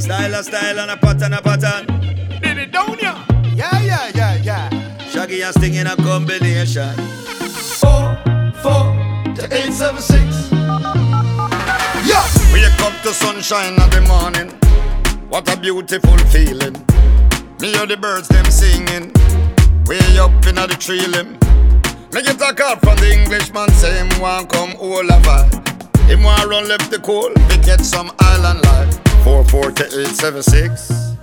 Style and a pattern. Did it down ya? Yeah. Shaggy and Sting in a combination. 44876. Yeah. Wake up to sunshine of the morning. What a beautiful feeling. Me hear the birds them singing. Way up in the tree limb. Me get a call from the Englishman, say him want come all of I. Him want run left the coal, we get some island life. 44876.